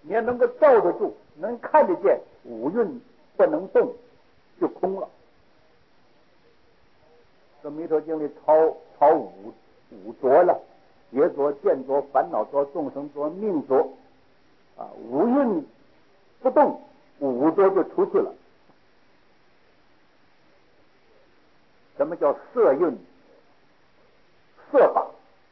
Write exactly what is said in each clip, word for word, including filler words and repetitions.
你要能够照得住，能看得见，五蕴不能动，就空了。这弥陀经里超超五五浊了，劫浊、见浊、烦恼浊、众生浊、命浊啊，五蕴不动，五浊就出去了。什么叫色蕴？色法。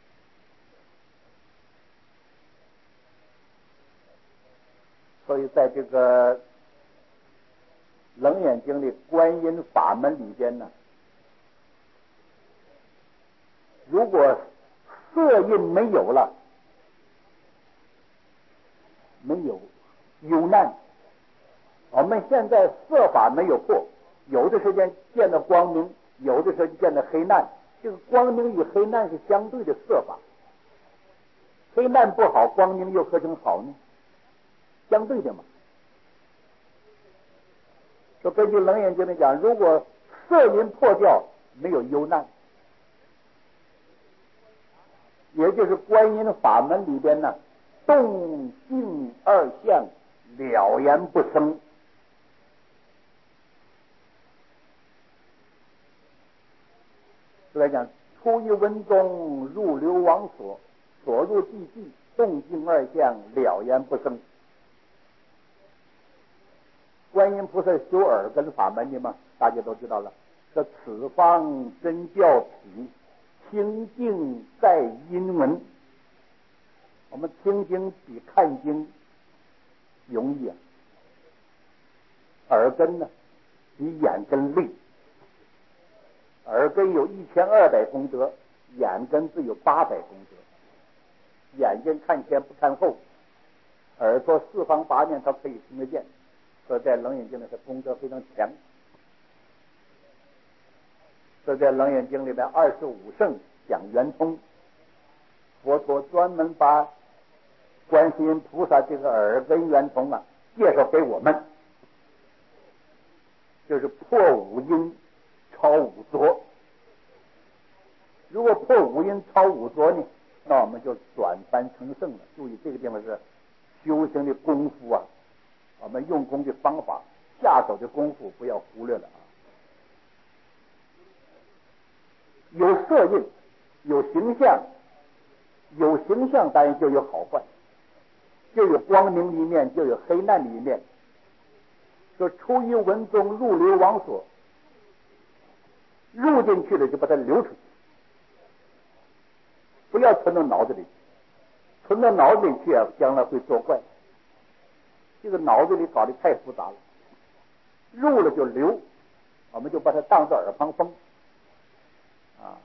所以在这个楞严经里观音法门里边呢，如果色蕴没有了，没有忧难。我们现在色法没有破，有的时间见到光明，有的时候见到黑暗。这个光明与黑暗是相对的色法，黑暗不好，光明又何成好呢？相对的嘛。说根据楞严经里讲，如果色蕴破掉，没有忧难，也就是观音法门里边呢，动静二相了然不生。来讲，出于文中，入流王所，所入寂寂，动静二相了然不生。观音菩萨修耳根法门的嘛，大家都知道了。说此方真教体，清净在音闻。我们听经比看经容易啊，耳根呢比眼根累。耳根有一千二百功德，眼根只有八百功德。眼睛看前不看后，耳朵四方八面它可以听得见。所以在楞严经里，它功德非常强。所以在楞严经里面，二十五圣讲圆通，佛陀专门把观世音菩萨这个耳根圆通啊介绍给我们，就是破五阴超五浊。如果破五阴超五浊呢，那我们就转凡成圣了。注意这个地方是修行的功夫啊，我们用功的方法，下手的功夫不要忽略了啊。有色蕴，有形象，有形象当然就有好坏，就有光明的一面，就有黑暗的一面。说出于文中，入流王所，入进去了就把它流出去，不要存到脑子里，存到脑子里去啊，将来会作怪。这个脑子里搞得太复杂了，入了就流，我们就把它当作耳旁风啊。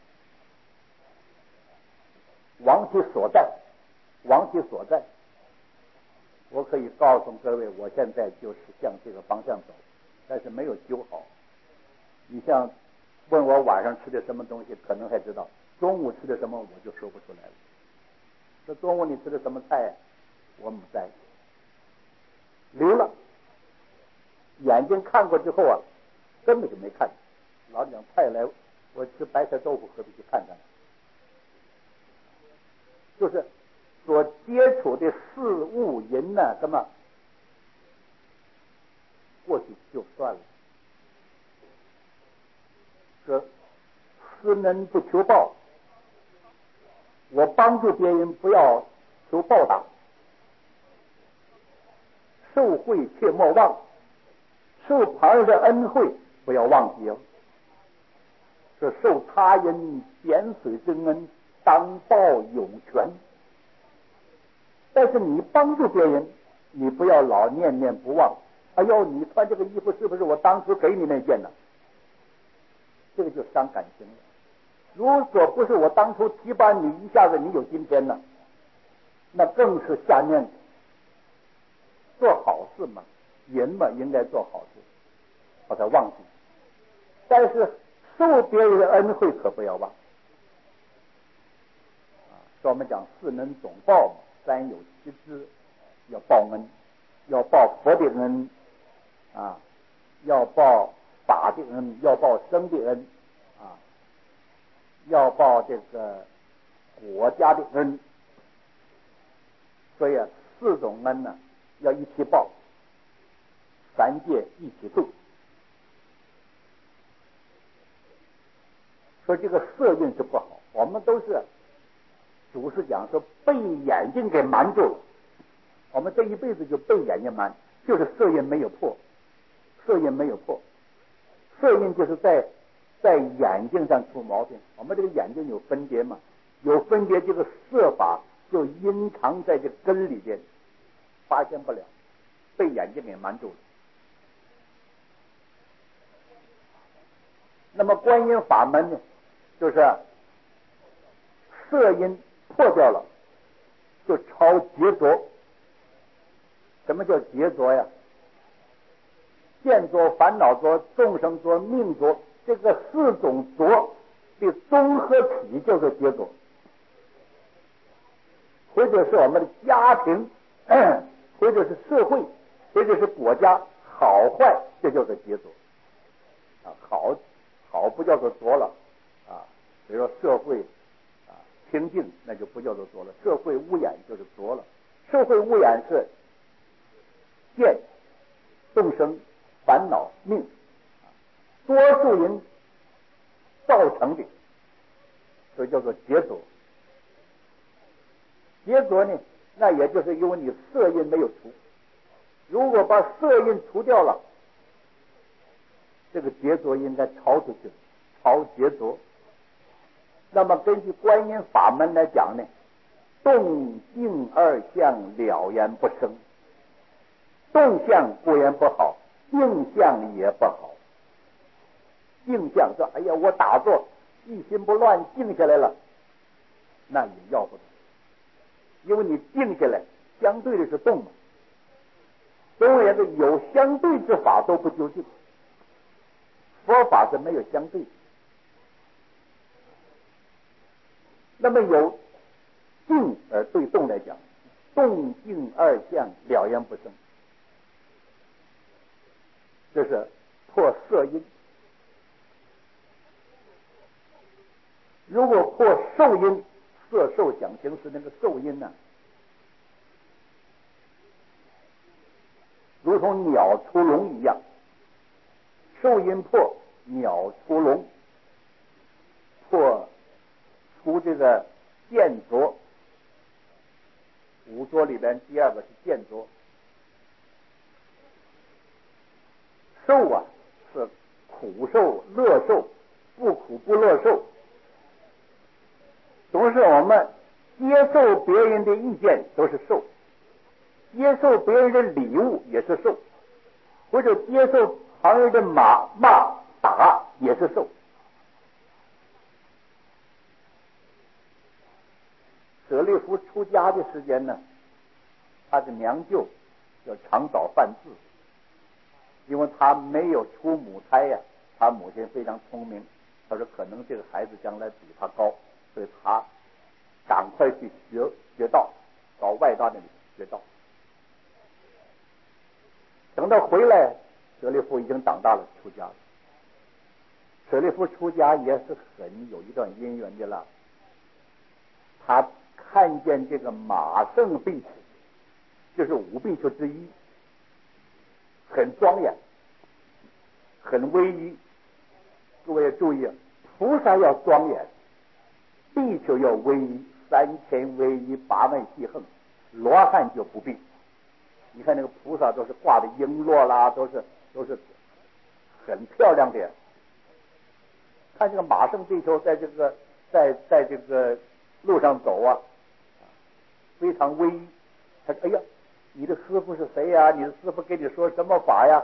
王其所在，王其所在。我可以告诉各位，我现在就是向这个方向走，但是没有修好。你像问我晚上吃的什么东西，可能还知道；中午吃的什么，我就说不出来了。这中午你吃的什么菜，我不在意。流了，眼睛看过之后啊，根本就没看。老讲菜来，我吃白菜豆腐，何必去看看？就是所接触的事物人呢，什么过去就算了。说施恩不求报，我帮助别人不要求报答。受惠切莫忘，受旁人的恩惠不要忘记哦。是受他人点水之恩，当报有权。但是你帮助别人，你不要老念念不忘。哎呦，你穿这个衣服是不是我当初给你那件呢？这个就伤感情了。如果不是我当初提拔你，一下子你有今天呢，那更是下面做好事嘛，人嘛应该做好事，把它忘记。但是受别人的恩惠可不要忘。啊，说我们讲四能总报嘛，三有七支，要报恩，要报佛的恩啊，要报法的恩，要报生的恩啊，要报这个国家的恩。所以啊， 四种恩呢要一起报，三界一起度。说这个色蕴是不好，我们都是祖师讲说被眼睛给瞒住了，我们这一辈子就被眼睛瞒，就是色蕴没有破，色蕴没有破，色蕴就是在在眼睛上出毛病。我们这个眼睛有分别嘛，有分别，这个色法就隐藏在这根里边，发现不了，被眼睛给瞒住了。那么观音法门呢，就是色音破掉了，就超劫浊。什么叫劫浊呀？见浊、烦恼浊、众生浊、命浊，这个四种浊的综合体叫做劫浊，或者是我们的家庭，或者是社会，或者是国家好坏，这叫做劫浊啊。好好不叫做浊了啊，比如说社会啊清净，那就不叫做浊了。社会污染就是浊了。社会污染是见、众生、烦恼、命，多数人造成的，所以叫做劫浊。劫浊呢，那也就是因为你色印没有除，如果把色印除掉了，这个劫浊应该超出去，超劫浊。那么根据观音法门来讲呢，动静二相了然不生，动相固然不好，静相也不好。静相说哎呀我打坐一心不乱静下来了，那也要不得，因为你静下来相对的是动嘛，中国人的有相对之法都不究竟，佛法是没有相对。那么有静而对动来讲，动静二相了然不生，这是破色音。如果破受音，色受想行识那个受音呢，如同鸟出笼一样，受音破，鸟出笼，破出这个见浊。五浊里边第二个是见浊。受啊是苦受、乐受，不苦不乐受。总是我们接受别人的意见都是受，接受别人的礼物也是受，或者接受旁人的骂骂打也是受。舍利弗出家的时间呢，他的娘舅叫长岛梵志，因为他没有出母胎呀、啊，他母亲非常聪明，他说可能这个孩子将来比他高，所以他赶快去学学道，到外道那里学道。等到回来，舍利弗已经长大了，出家了。舍利弗出家也是很有一段因缘的了。他看见这个马圣比丘，就是五比丘之一，很庄严，很威仪。各位要注意，菩萨要庄严，比丘要威仪，三千威仪，八万细横，罗汉就不必。你看那个菩萨都是挂的璎珞啦，都是都是很漂亮的。看这个马圣比丘在这个在在这个路上走啊，非常威仪。他说：“哎呀，你的师父是谁呀？你的师父跟你说什么法呀？”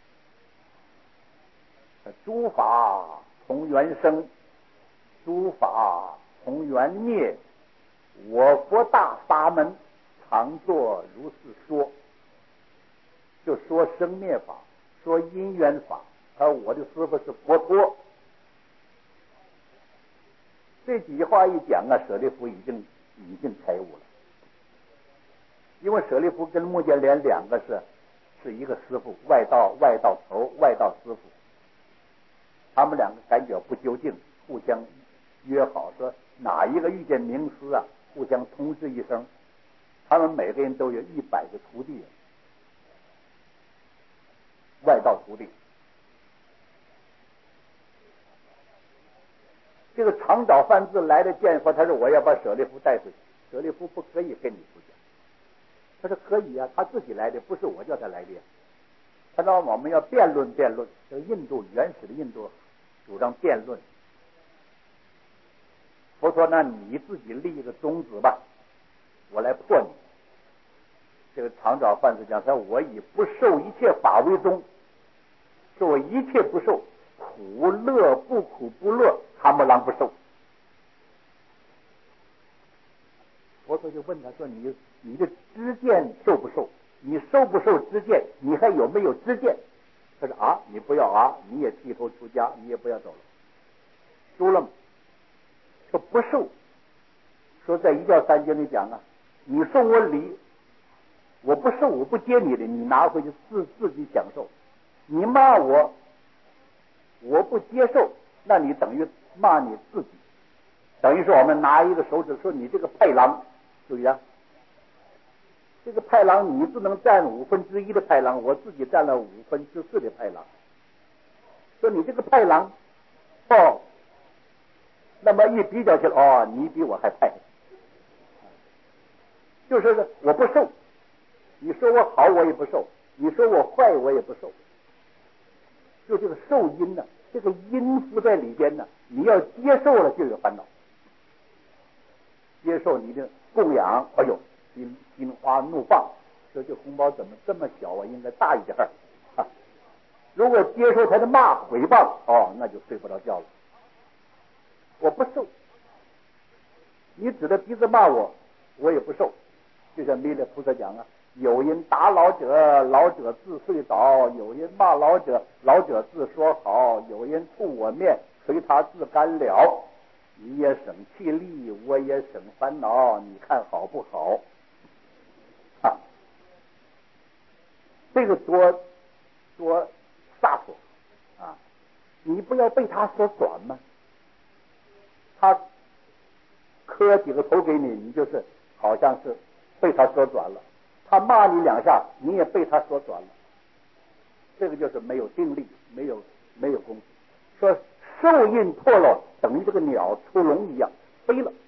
诸法从缘生，诸法从缘灭，我佛大沙门常作如是说。就说生灭法，说因缘法，而我的师父是佛陀。这几句话一讲啊，舍利弗已经已经开悟了。因为舍利弗跟目犍连两个是是一个师傅，外道外道头，外道师傅。他们两个感觉不究竟，互相约好说哪一个遇见名师啊，互相通知一声， 他们每个人都有一百个徒弟，外道徒弟。这个长爪范自来了见佛，他说我要把舍利弗带回去。舍利弗不可以跟你出家。他说可以啊，他自己来的，不是我叫他来的。他说我们要辩论辩论，这个印度原始的印度主张辩论。佛说那你自己立一个宗旨吧，我来破你。这个长爪范自讲，他说我以不受一切法为宗，说我一切不受，苦乐不苦不乐，蛤蟆狼不受。佛陀就问他说你你的知见受不受？你受不受知见？你还有没有知见？他说啊，你不要啊，你也剃头出家，你也不要走了，输了吗？说不受。说在一教三经里讲啊，你送我礼，我不受，我不接你的，你拿回去自自己享受。你骂我，我不接受，那你等于骂你自己，等于说我们拿一个手指说你这个派狼，注意啊，这个派狼你只能占五分之一的派狼，我自己占了五分之四的派狼。说你这个派狼，哦，那么一比较起来，哦，你比我还派，就是我不受。你说我好我也不受，你说我坏我也不受。就这个受因呢、啊，这个因附在里边呢，你要接受了就有烦恼。接受你的供养，哎呦，心心花怒放，说这红包怎么这么小啊？应该大一点儿。啊、如果接受他的骂毁谤，哦，那就睡不着觉了。我不受，你指着鼻子骂我，我也不受。就像弥勒菩萨讲啊，有人打老者，老者自睡倒；有人骂老者，老者自说好；有人吐我面，随他自干了。你也省气力，我也省烦恼，你看好不好？啊，这个多多洒脱啊！你不要被他所转吗？他磕几个头给你，你就是好像是被他所转了；他骂你两下，你也被他所转了。这个就是没有定力，没有没有功夫。说受印破了，等于这个鸟出笼一样飞了。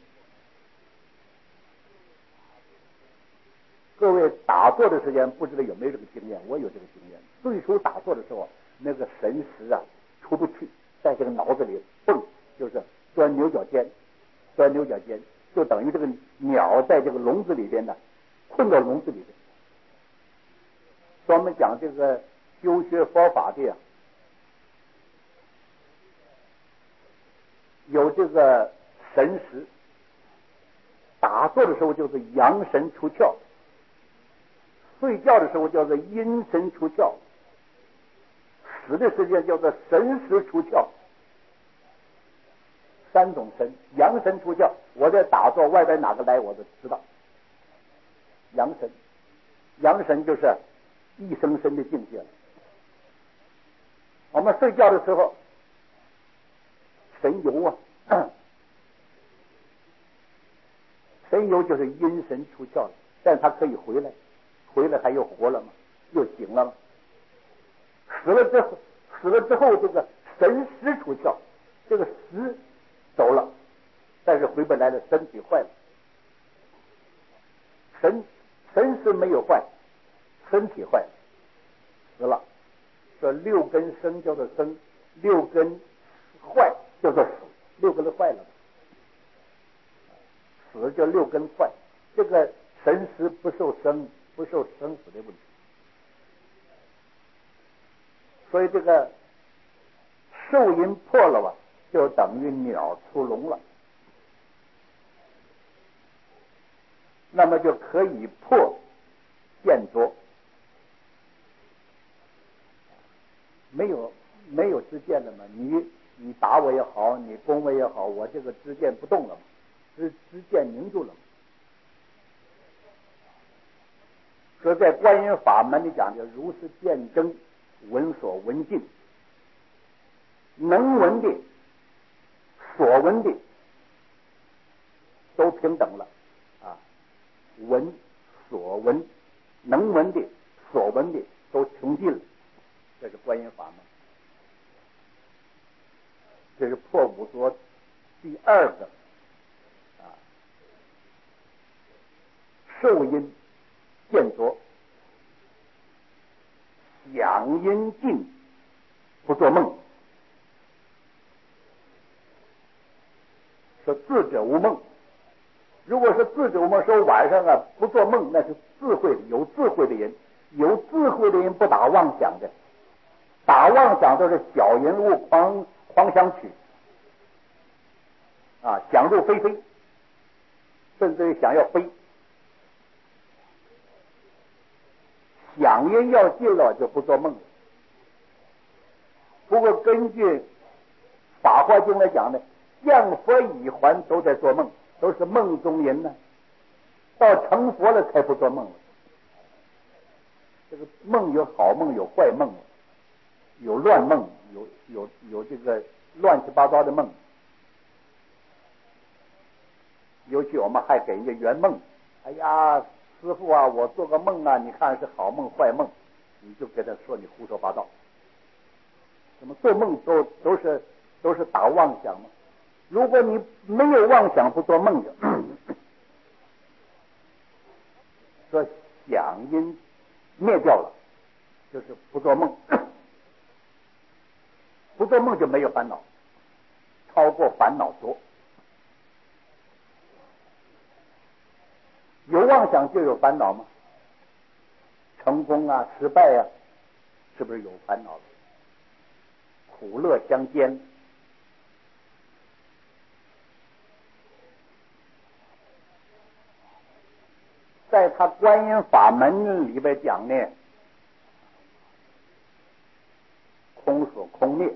各位打坐的时间不知道有没有这个经验？我有这个经验。最初打坐的时候，那个神识啊出不去，在这个脑子里蹦，就是钻牛角尖，钻牛角尖，就等于这个鸟在这个笼子里边呢，困到笼子里边。专门讲这个修学佛法的呀、啊，有这个神识，打坐的时候就是阳神出窍，睡觉的时候叫做阴神出窍，死的时间叫做神识出窍。三种神，阳神出窍，我在打坐，外边哪个来我都知道。阳神，阳神就是一生生的境界了。我们睡觉的时候，神游啊，神游就是阴神出窍了，但是他可以回来，回来还又活了吗？又醒了吗？死了之后，死了之后，这个神识出窍，这个识走了，但是回不来了，身体坏了。神神识没有坏，身体坏了，死了。说六根生叫做生，六根坏叫做死，六根都坏了，死叫六根坏。这个神识不受生，不受生死的问题。所以这个受阴破了吧，就等于鸟出笼了，那么就可以破见着。没有没有知见了吗？你你打我也好，你攻我也好，我这个知见不动了吗？知知见凝住了吗？说在观音法门里讲的如是见真，闻所闻尽，能闻的所闻的都平等了啊，闻所闻能闻的、所闻的都穷尽了，这是观音法门。这是破五浊第二个啊，受因见浊，想因尽，不做梦。说智者无梦，如果是智者无梦，说晚上啊不做梦，那是智慧的，有智慧的人，有智慧的人不打妄想的，打妄想都是小人物狂狂想曲啊，想入非非，甚至于想要飞。想因要尽了就不做梦了。不过根据《法华经》来讲呢，降佛已还都在做梦，都是梦中人呢。到成佛了才不做梦了。这个梦有好梦，有坏梦，有乱梦，有有有这个乱七八糟的梦。尤其我们还给人家圆梦，哎呀，师父啊，我做个梦啊，你看是好梦坏梦，你就给他说你胡说八道。怎么做梦都都是都是打妄想吗？如果你没有妄想，不做梦的，说想因灭掉了，就是不做梦，不做梦就没有烦恼，超过烦恼多。有妄想就有烦恼吗？成功啊，失败啊，是不是有烦恼了？苦乐相间。在他观音法门里边讲呢，空所空灭。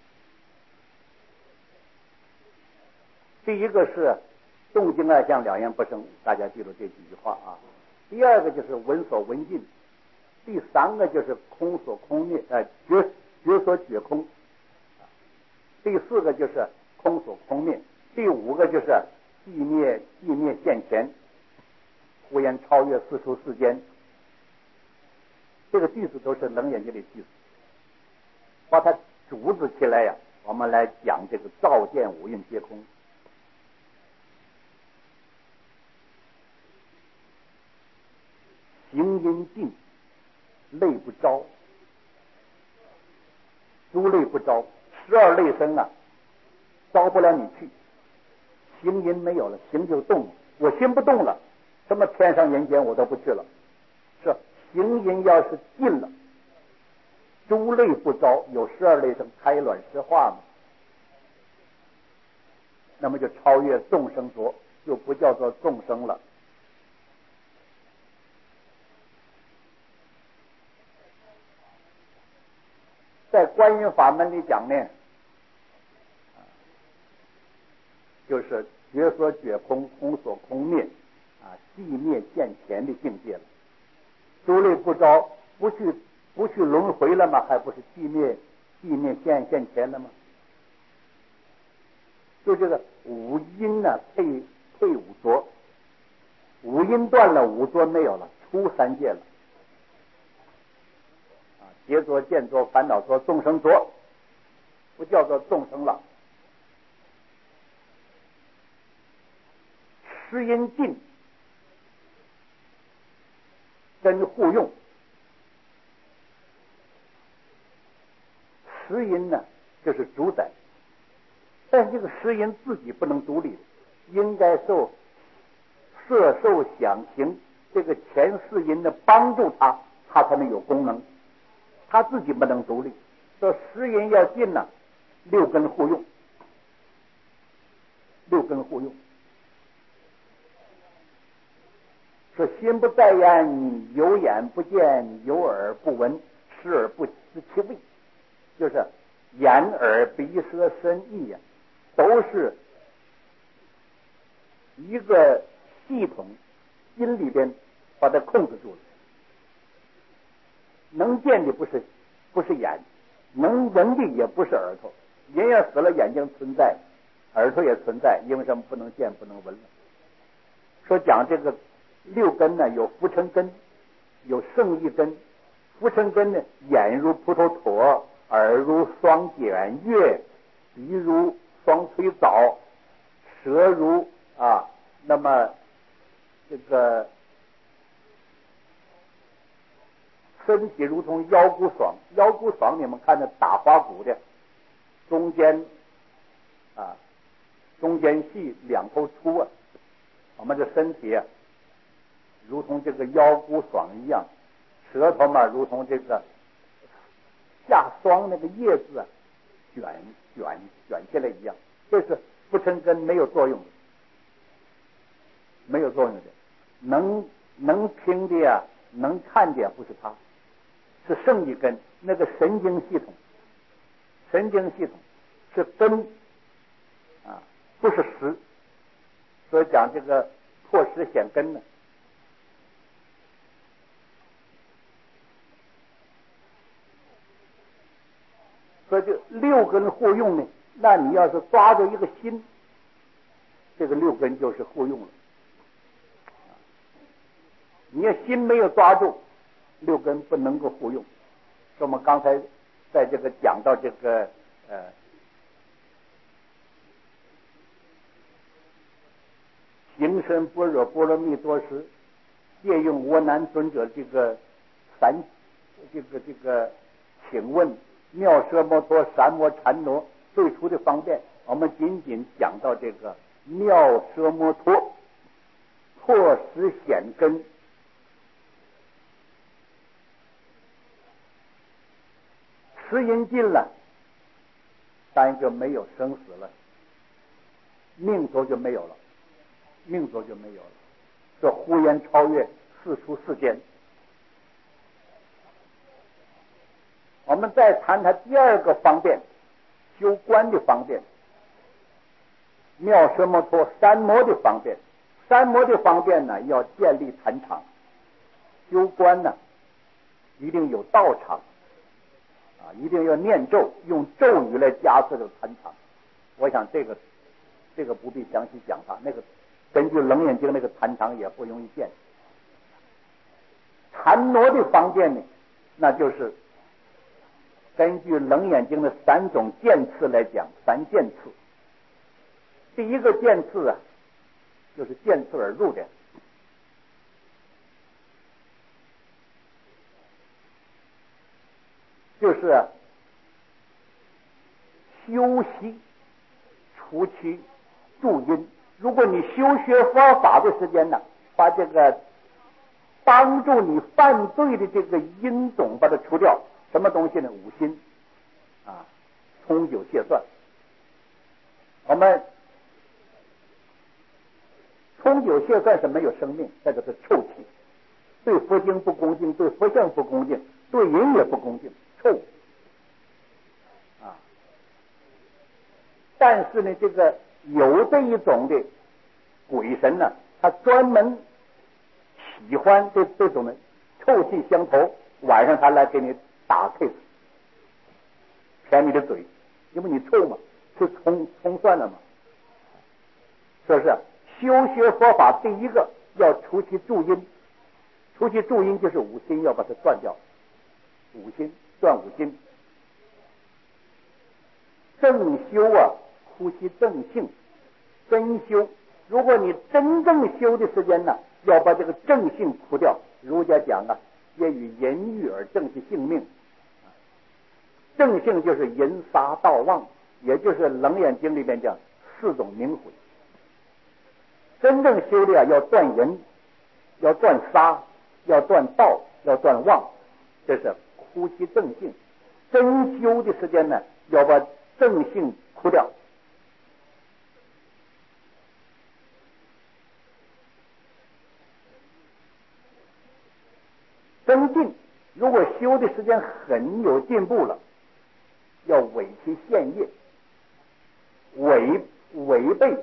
第一个是动静二相两言不生，大家记住这几句话啊。第二个就是闻所闻尽，第三个就是空所空灭，呃，觉觉所觉空。第四个就是空所空灭，第五个就是寂灭寂灭现前，忽然超越四处世间。这个句子都是楞严经的句子，把它组织起来呀、啊，我们来讲这个照见五蕴皆空。行因尽，类不招，诸类不招，十二类生啊，招不了你去。行因没有了，行就动了，我心不动了，什么天上人间我都不去了。是行因要是尽了，诸类不招，有十二类生，胎卵湿化嘛，那么就超越众生浊，就不叫做众生了。在观音法门里讲呢，就是觉所觉空，空所空灭啊，寂灭现前的境界了。诸类不招，不去不去轮回了吗？还不是寂灭寂灭现现前了吗？就这个五阴呢、啊，配配五浊，五阴断了，五浊没有了，出三界了。劫浊、见浊、烦恼浊、众生浊，不叫做众生了。施因尽跟互用，施因呢就是主宰，但这个施因自己不能独立，应该受摄受想行这个前四因的帮助他，他才能有功能。他自己不能独立，说十因要尽呢，六根互用，六根互用。说心不在焉，有眼不见，有耳不闻，视而不知其味，就是眼耳鼻舌身意呀、啊，都是一个系统，心里边把它控制住了。能见的不是不是眼，能闻的也不是耳朵。人要死了，眼睛存在，耳朵也存在，因为什么不能见不能闻了？说讲这个六根呢有浮尘根，有胜意根。浮尘根呢，眼如葡萄坨，耳如双卷月，鼻如双催藻，舌如啊，那么这个身体如同腰骨爽。腰骨爽，你们看着打花鼓的，中间啊，中间细，两头粗啊。我们这身体啊，如同这个腰骨爽一样，舌头嘛，如同这个下霜那个叶子啊，卷卷卷起来一样。这是浮尘根没有作用的，没有作用的，能能听的呀，能看的呀，不是它，是胜意根，那个神经系统，神经系统是根啊，不是实。所以讲这个破实显根呢。所以这六根互用呢，那你要是抓住一个心，这个六根就是互用了。你要心没有抓住，六根不能够互用。所以我们刚才在这个讲到这个呃行深般若波罗蜜多时，借用我难尊者这个三这个这个请问妙奢摩托三摩禅挪最初的方便，我们仅仅讲到这个妙奢摩托破实显根，时因尽了，当然就没有生死了，命途就没有了，命途就没有了，这忽然超越四出世间。我们再谈谈第二个方便，修观的方便，妙奢摩托三摩的方便。三摩的方便呢，要建立坛场；修观呢，一定有道场啊，一定要念咒，用咒语来加持这个坛场。我想这个这个不必详细讲它，那个根据《楞严经》那个坛场也不容易建。禅挪的方便呢，那就是根据《楞严经》的三种渐次来讲，三渐次。第一个渐次啊，就是渐次而入的，就是啊修习除其助因。如果你修学佛法的时间呢，把这个帮助你犯罪的这个因种把它除掉，什么东西呢？五心啊，冲酒戒算。我们冲酒戒算是没有生命，这就是臭气，对佛经不恭敬，对佛像不恭敬，对人也不恭敬，臭啊。但是呢，这个有这一种的鬼神呢，他专门喜欢这这种的臭气相投，晚上他来给你打 case， 舔你的嘴，因为你臭嘛，是葱葱蒜了嘛，是不是？修学佛法第一个要除其助因，除其助因就是五心，要把它断掉，五心断五心。正修啊，呼吸正性，真修。如果你真正修的时间呢，要把这个正性除掉。儒家讲啊，业与淫欲而正其性命。正性就是淫杀盗妄，也就是《楞严经》里面讲四种明毁。真正修的啊，要断淫，要断杀，要断盗，要断妄，这是呼吸正性。真修的时间呢，要把正性除掉。增进，如果修的时间很有进步了，要违其现业，违违背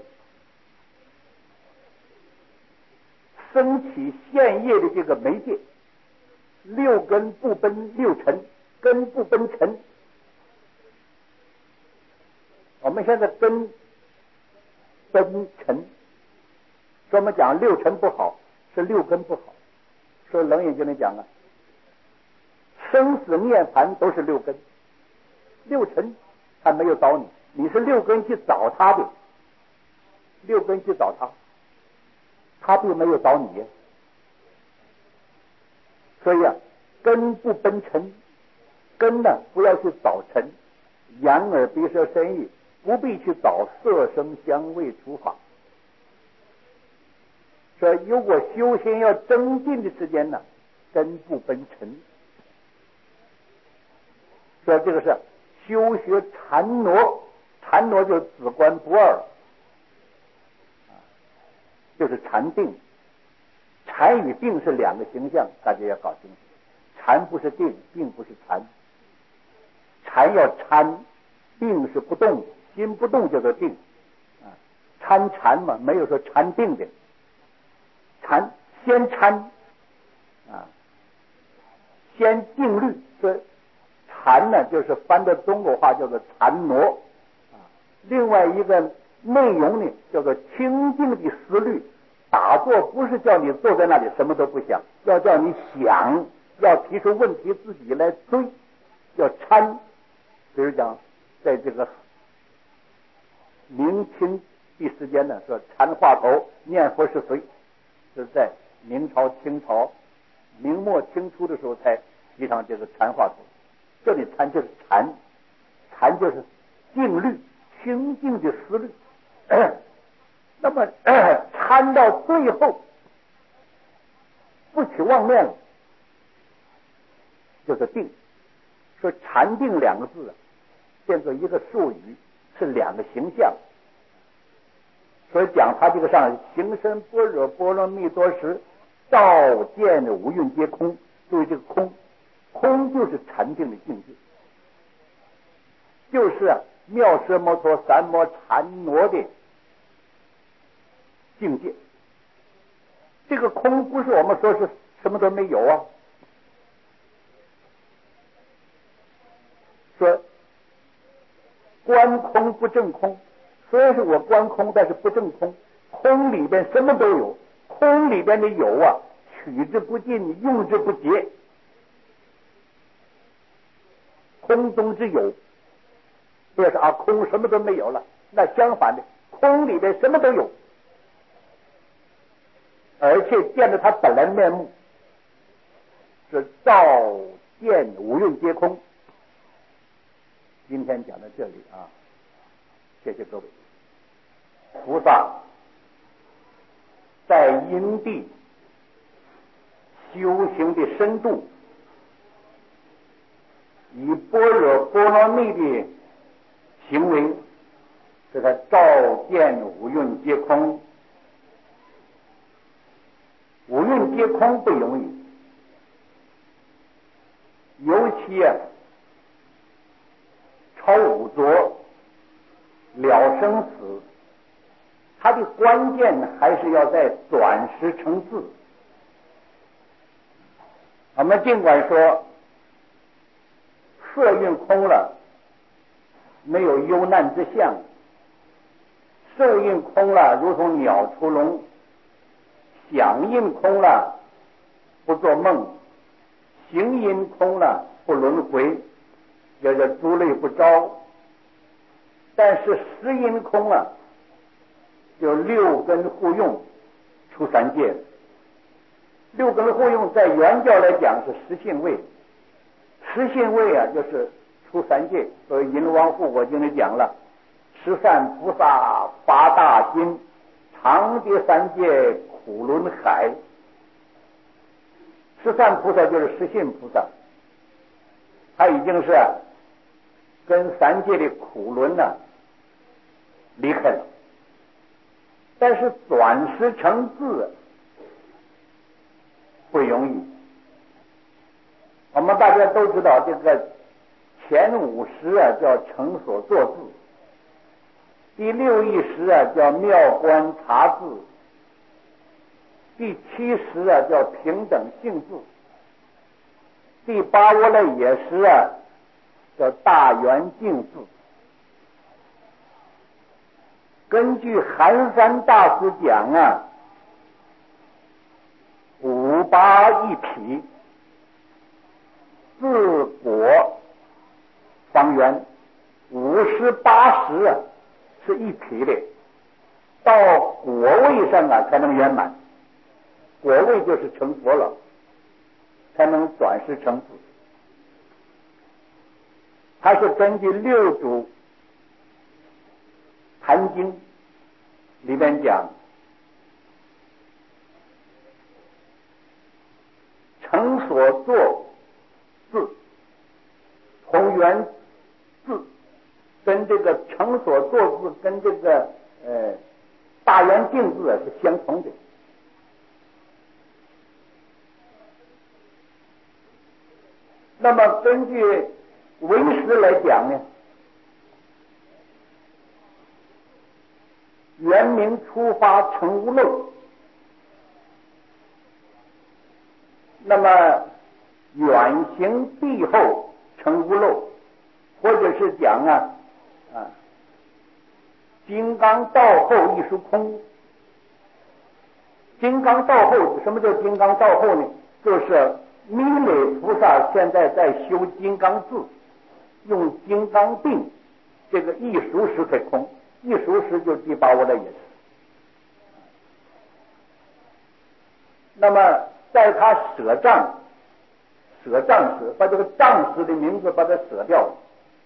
升起现业的这个媒介。六根不奔六尘，根不奔尘。我们现在根奔尘，所以我们讲六尘不好， 是六根不好。说《楞严经》里讲啊，生死涅槃都是六根，六尘还没有找你，你是六根去找他的，六根去找他，他并没有找你。所以啊，根不奔尘，根呢不要去找尘，眼耳鼻舌身意不必去找色声香味触法。说如果修行要增进的时间呢，根不奔尘。说这个是修学禅挪，禅挪就是止观不二，就是禅定。禅与定是两个形象，大家要搞清楚。禅不是定，定不是禅。禅要参，定是不动，心不动叫做定。啊，参禅嘛，没有说禅定的。禅先参啊，先定律。说禅呢，就是翻到中国话叫做禅挪啊。另外一个内容呢，叫做清净的思虑。打坐不是叫你坐在那里什么都不想，要叫你想，要提出问题自己来追，要参。比如讲，在这个明清的时间呢，说禅话头念佛是谁？是在明朝、清朝、明末清初的时候才提倡这个禅话头。这里禅就是禅，禅就是静虑，清净的思虑。那么参到最后不起妄念了，就是定。说禅定两个字啊，变作一个术语，是两个形象。所以讲他这个上行深般若波罗蜜多时，照见五蕴皆空。注意这个空，空就是禅定的境界，就是啊妙奢摩托三摩禅挪的境界。这个空不是我们说是什么都没有啊。说观空不正空，虽然是我观空，但是不正空。空里边什么都有，空里边的有啊，取之不尽，用之不竭。空中之有，不要说啊空什么都没有了，那相反的，空里边什么都有，而且见到它本来面目，是照见五蕴皆空。今天讲到这里啊，谢谢各位。菩萨在因地修行的深度，以般若波罗蜜的行为，使他照见五蕴皆空。五蕴皆空不容易，尤其啊超五浊了生死，它的关键还是要在转识成智。我们尽管说色蕴空了，没有忧难之相；受蕴空了，如同鸟出笼；想蕴空了，不做梦；行因空了，不轮回，叫做诸类不招。但是识因空了，就六根互用，出三界。六根互用在原教来讲是识性位，识性位啊就是出三界。所以《银王护国经》里讲了，十善菩萨发大心，常跌三界苦轮海。十善菩萨就是识性菩萨，他已经是跟三界的苦轮呢、啊、离开了，但是转识成智不容易。我们大家都知道，这个前五识啊叫成所作智，第六意识啊叫妙观察智，第七识啊叫平等性智，第八窝类也识啊叫大圆镜智。根据寒山大师讲啊， 八一匹，自果方圆五十八十啊，是一匹的，到果位上啊才能圆满。果位就是成佛了，才能转世成智。它是根据六祖坛经里面讲，成所作字同源字，跟这个成所作字跟这个呃大圆镜字是相同的。那么根据为师来讲呢，原名出发成无漏，那么远行必后成无漏，或者是讲啊啊金刚道后亦属空。金刚道后，什么叫金刚道后呢？就是弥勒菩萨现在在修金刚智，用金刚定这个一熟时可以空，一熟时就是第八无赖也是。那么在他舍障舍障时，把这个障时的名字把它舍掉了，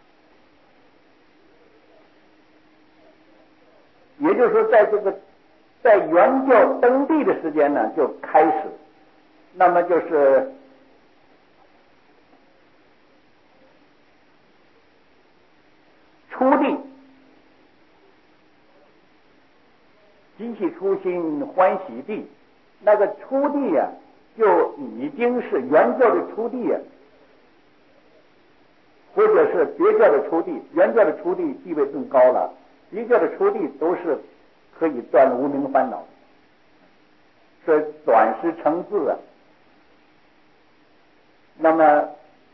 也就是说在这个在原教登地的时间呢就开始，那么就是出地，极其初心欢喜地，那个出地呀、啊，就已经是原教的出地呀、啊，或者是别教的出地。原教的出地地位更高了，别教的出地都是可以断无明烦恼，所以转世成智啊。那么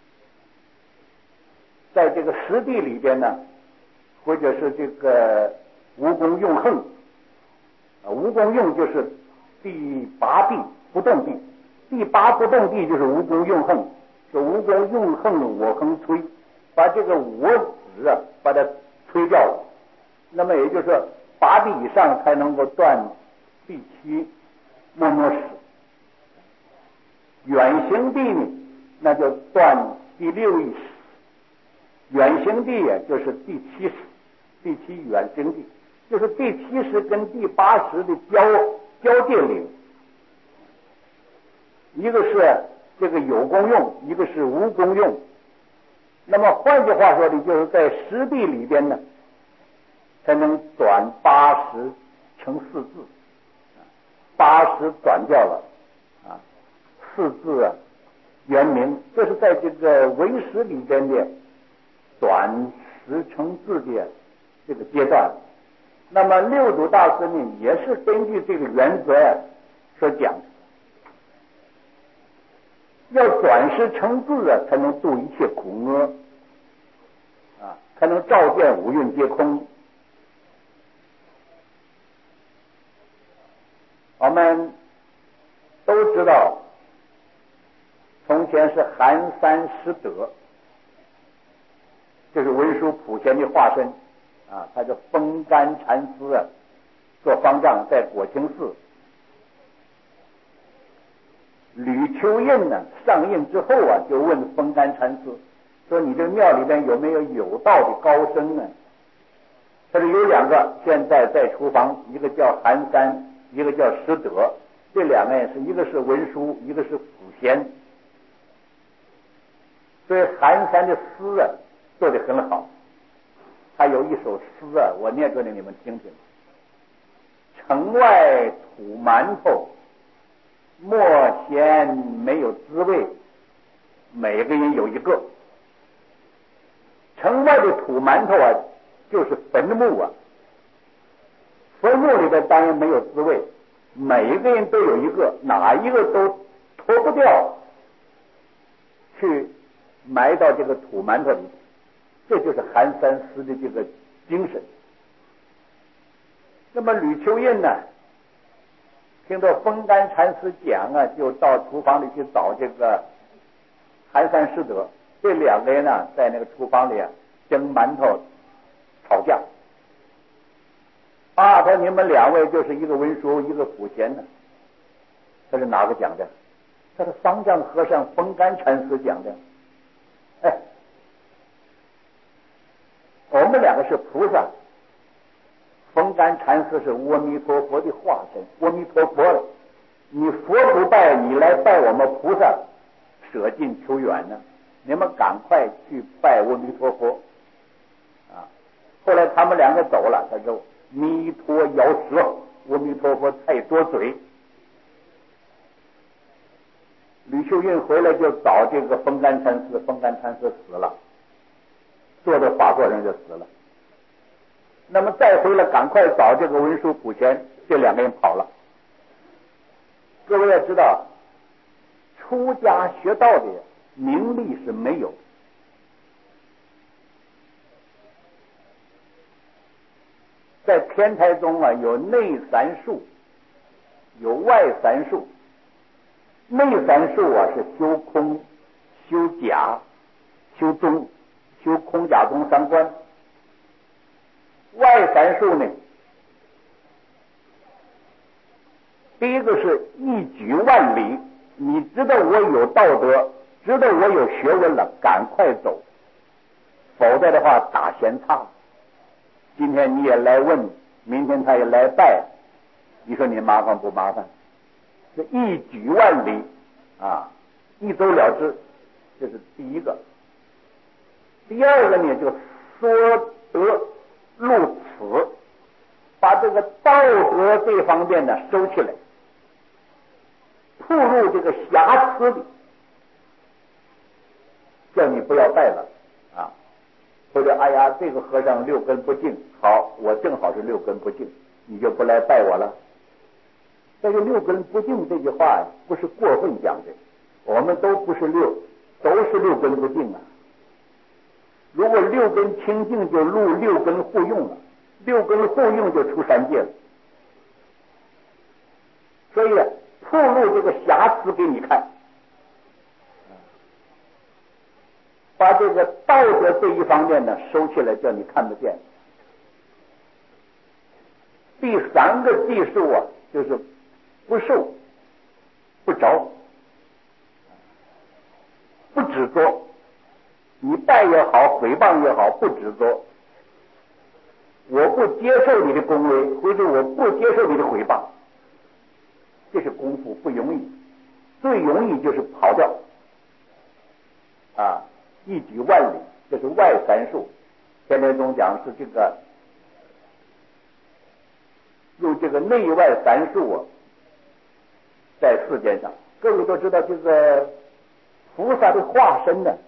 在这个实地里边呢，或者是这个无功用横啊，无功用就是第八地不动地，第八不动地就是无功用横，是无功用横我横摧，把这个我执啊把它摧掉了。那么也就是说八地以上才能够断第七莫诺识，远行地呢那就断第六意识，远行地也就是第七识，第七远行地就是第七识跟第八识的交交界领，一个是这个有功用，一个是无功用。那么换句话说呢，就是在实地里边呢才能转八识成四字，八识转掉了啊，四字啊原名，这是在这个唯识里边的转识成字的这个阶段。那么六祖大师呢也是根据这个原则呀、啊、所讲，要转识成字啊才能度一切苦厄啊，才能照见五蕴皆空。我们都知道从前是寒山拾得，这是文殊普贤的化身啊，他叫风干禅师啊，做方丈在果清寺。吕秋印呢上印之后啊，就问风干禅师说：“你这个庙里边有没有有道的高僧呢？”他说有两个，现在在厨房，一个叫寒山，一个叫拾得，这两个也是，一个是文殊，一个是普贤。所以寒山的诗啊做得很好，他有一首诗啊，我念出来你们听听：城外土馒头，莫嫌没有滋味，每个人有一个。城外的土馒头啊，就是坟墓啊，坟墓里边当然没有滋味，每一个人都有一个，哪一个都脱不掉，去埋到这个土馒头里，这就是寒山寺的这个精神。那么吕秋印呢， 听到风干禅师讲啊，就到厨房里去找这个寒山师德。这两个人呢，在那个厨房里啊，蒸馒头吵架。啊，他说你们两位就是一个文殊，一个普贤呢。他是哪个讲的？他是方丈和尚风干禅师讲的。哎，我们两个是菩萨，风干禅师是阿弥陀佛的化身。阿弥陀佛了，你佛不拜，你来拜我们菩萨，舍近求远呢。你们赶快去拜阿弥陀佛啊！后来他们两个走了，他说弥陀摇舌，阿弥陀佛太多嘴。吕秀云回来就找这个风干禅师，风干禅师死了，坐在法座上就死了。那么再回来赶快找这个文殊普贤，这两个人跑了。各位要知道，出家学道的名利是没有，在天台中啊，有内三术，有外三术。内三术啊是修空、修假、修宗、修空假宗三观。外三术呢，第一个是一举万里，你知道我有道德，知道我有学问了，赶快走，否则的话打闲差。今天你也来问，明天他也来拜，你说你麻烦不麻烦？这一举万里啊，一走了之，这是第一个。第二个呢，就说得入此，把这个道德这方面呢收起来，铺入这个瑕疵里，叫你不要拜了啊！或者哎呀，这个和尚六根不净，好，我正好是六根不净，你就不来拜我了。这个六根不净这句话呀，不是过分讲的，我们都不是六，都是六根不净啊。如果六根清净，就入六根互用了，六根互用就出三界了。所以铺露这个瑕疵给你看，把这个道德这一方面呢收起来，叫你看不见。第三个技术啊，就是不受、不着、不执着。你拜也好，诽谤也好，不执着。我不接受你的恭维，或者我不接受你的诽谤，这是功夫不容易，最容易就是跑掉啊！一举万里，这是外三术。天台宗讲是这个用这个内外三术啊，在世间上，各位都知道，这个菩萨的化身呢，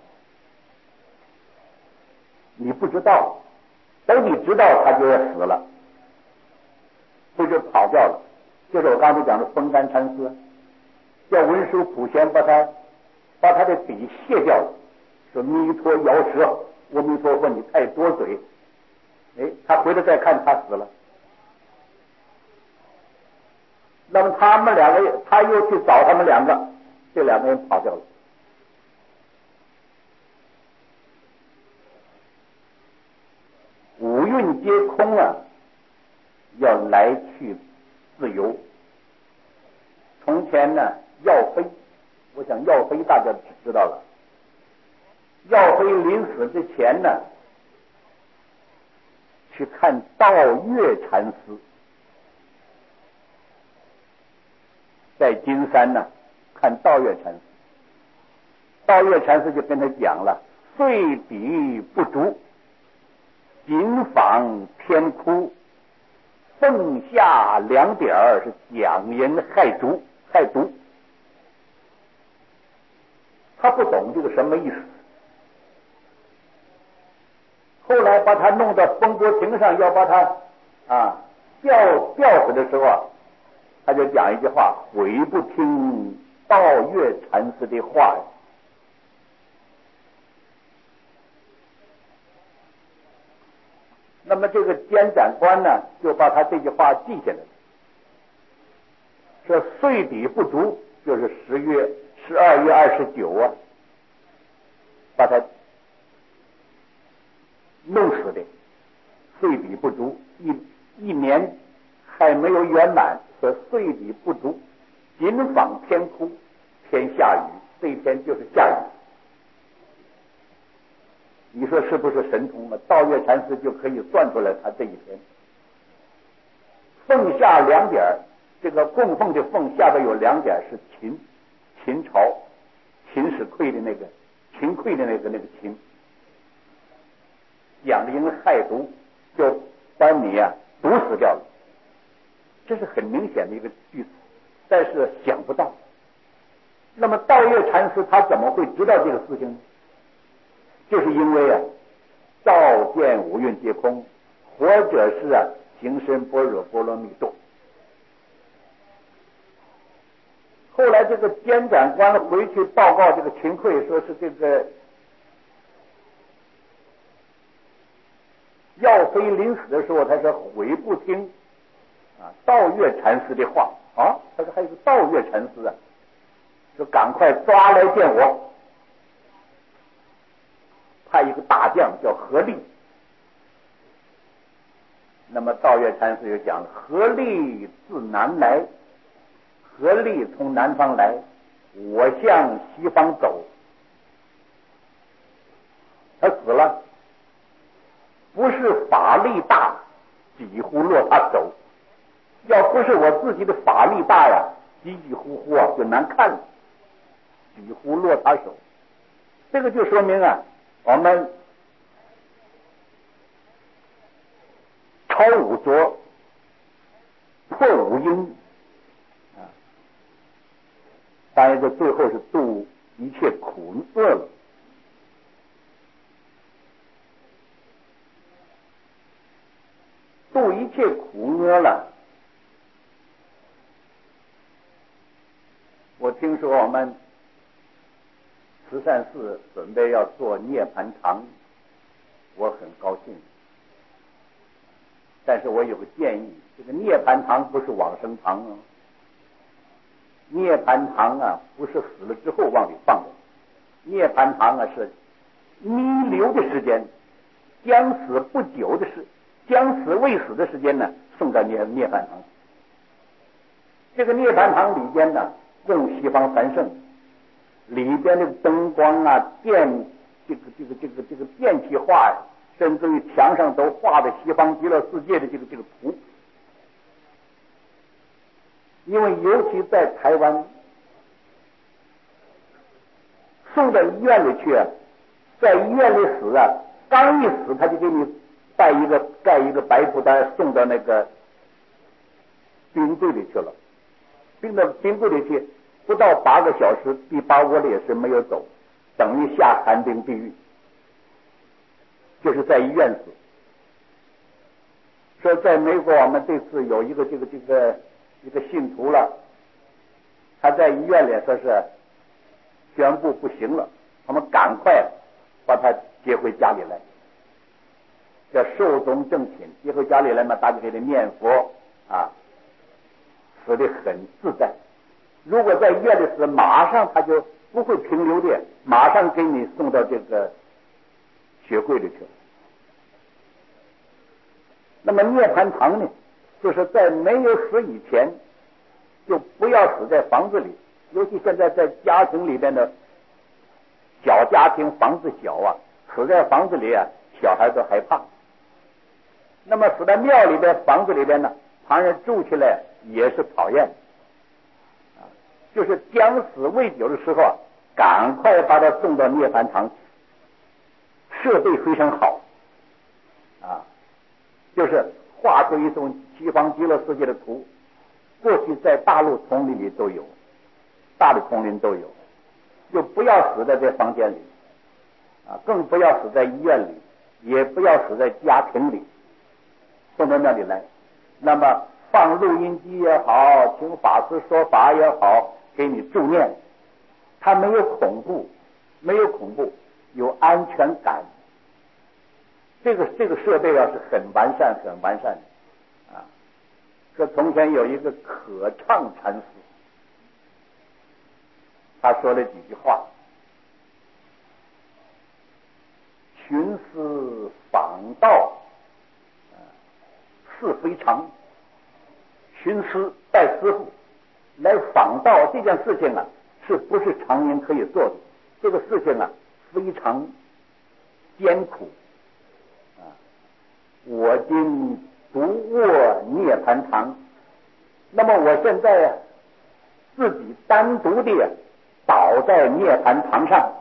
你不知道，等你知道，他就要死了，所以就跑掉了。就是我刚才讲的风干禅师，叫文殊普贤把他把他的笔卸掉了，说弥陀摇舌，阿弥陀佛你太多嘴。哎，他回头再看，他死了。那么他们两个，他又去找他们两个，这两个人跑掉了。五蕴皆空啊，要来去自由。从前呢，耀飞，我想耀飞大家知道了。耀飞临死之前呢，去看道月禅师，在金山呢看道月禅师。道月禅师就跟他讲了：岁底不足，谨访天窟，凤下两点是讲人害毒害毒。他不懂这个什么意思。后来把他弄到风波亭上，要把他啊吊吊死的时候啊，他就讲一句话：悔不听道月禅师的话呀。那么这个监斩官呢，就把他这句话记下来了。 说岁底不足，就是十月十二月二十九啊，把他弄死的。岁底不足，一一年还没有圆满，说岁底不足，谨访天哭，天下雨，这一天就是下雨。你说是不是神通啊？道月禅师就可以算出来他这一天。凤下两点，这个供奉的凤下边有两点是秦，秦朝秦始喟的那个秦桧的那个那个秦，养鹰害毒，就把你啊毒死掉了。这是很明显的一个句子，但是想不到。那么道月禅师他怎么会知道这个事情呢？就是因为啊，照见五蕴皆空，或者是啊行深般若波罗蜜多。后来这个监斩官回去报告这个秦桧，说是这个药妃临死的时候，他说悔不听啊道月禅师的话啊，他说还有个道月禅师啊，说赶快抓来见我。派一个大将叫何力。那么道月禅师就讲，何力自南来，何力从南方来，我向西方走。他死了，不是法力大，几乎落他手。要不是我自己的法力大呀，几几乎乎啊就难看了，几乎落他手。这个就说明啊，我们超五浊，破五阴啊，当然这最后是度一切苦厄了。度一切苦厄了。我听说我们慈善寺准备要做涅槃堂，我很高兴。但是我有个建议，这个涅槃堂不是往生堂啊，涅槃堂啊不是死了之后往里放的，涅槃堂啊是弥留的时间，将死不久的时，将死未死的时间呢，送到涅涅槃堂。这个涅槃堂里边呢，供西方三圣，里边的灯光啊、电这个这个这个这个电气化呀，甚至于墙上都画的西方极乐世界的这个这个图。因为尤其在台湾，送到医院里去，在医院里死啊，刚一死他就给你带一个盖一个白布单送到那个冰柜里去了，冰到冰柜里去，不到八个小时，第八窝里也是没有走，等于下寒冰地狱，就是在医院死。说在美国，我们这次有一个这个这个一个信徒了，他在医院里说是宣布不行了，他们赶快把他接回家里来，叫寿终正寝。接回家里来嘛，大家给他念佛啊，死得很自在。如果在医院里死，马上他就不会停留的，马上给你送到这个雪柜里去了。那么涅槃堂呢，就是在没有死以前，就不要死在房子里，尤其现在在家庭里边的小家庭，房子小啊，死在房子里啊，小孩都害怕。那么死在庙里边、房子里边呢，旁人住起来也是讨厌。啊，就是将死未久的时候啊，赶快把他送到涅槃堂去，设备非常好啊。就是画出一种西方极乐世界的图，过去在大陆丛林里都有，大的丛林都有，就不要死在这房间里啊，更不要死在医院里，也不要死在家庭里，送到那里来。那么放录音机也好，请法师说法也好，给你助念，它没有恐怖，没有恐怖，有安全感。这个这个设备啊是很完善很完善的啊。说从前有一个可唱禅师， 他说了几句话：寻思访道，事非常。寻师拜师傅来访道这件事情啊，是不是常人可以做的？这个事情啊，非常艰苦啊！我今独卧涅盘堂，那么我现在啊，自己单独的倒在涅盘堂上，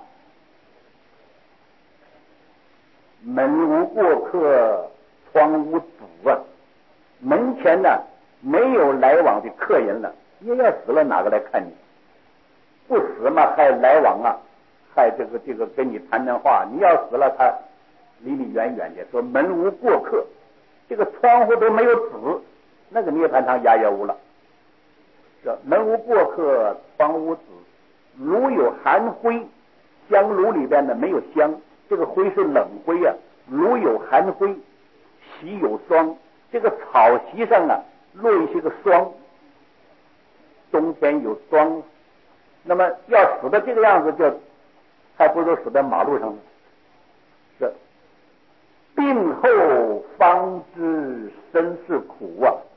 门无过客，窗无阻啊，门前呢没有来往的客人了，你要死了哪个来看你？不死嘛还来往啊，还这个这个跟你谈谈话。你要死了，他离你远远的，说门无过客，这个窗户都没有纸，那个涅盘堂哑也无了。这门无过客，窗无纸，炉有寒灰，香炉里边呢没有香，这个灰是冷灰啊。炉有寒灰，席有霜，这个草席上啊落一些个霜，冬天有霜。那么要死的这个样子，就还不如死在马路上呢。是病后方知身是苦啊！